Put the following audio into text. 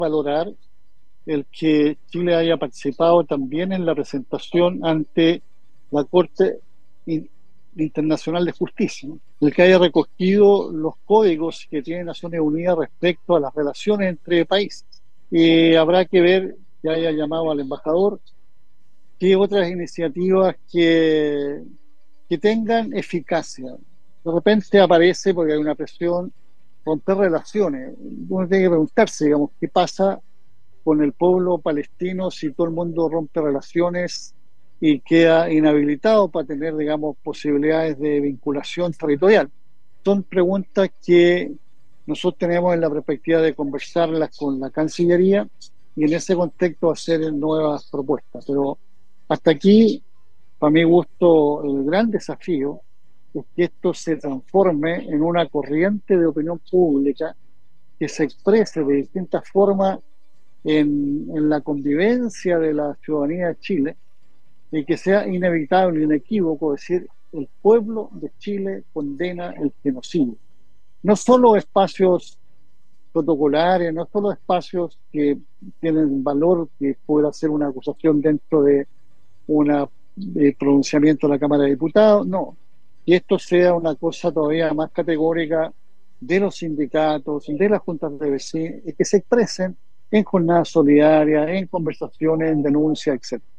valorar el que Chile haya participado también en la presentación ante la Corte Internacional de Justicia, el que haya recogido los códigos que tiene Naciones Unidas respecto a las relaciones entre países. Y habrá que ver que haya llamado al embajador, qué otras iniciativas que tengan eficacia. De repente aparece, porque hay una presión, romper relaciones. Uno tiene que preguntarse, digamos, qué pasa con el pueblo palestino si todo el mundo rompe relaciones y queda inhabilitado para tener, digamos, posibilidades de vinculación territorial. Son preguntas que nosotros tenemos en la perspectiva de conversarlas con la Cancillería y en ese contexto hacer nuevas propuestas. Pero hasta aquí, para mi gusto, el gran desafío es que esto se transforme en una corriente de opinión pública que se exprese de distintas formas en la convivencia de la ciudadanía de Chile y que sea inevitable, inequívoco decir: el pueblo de Chile condena el genocidio. No solo espacios protocolares, no solo espacios que tienen valor, que pueda ser una acusación dentro de un pronunciamiento de la Cámara de Diputados, no. Que esto sea una cosa todavía más categórica de los sindicatos, de las juntas de vecinos, y que se expresen en jornadas solidarias, en conversaciones, en denuncias, etc.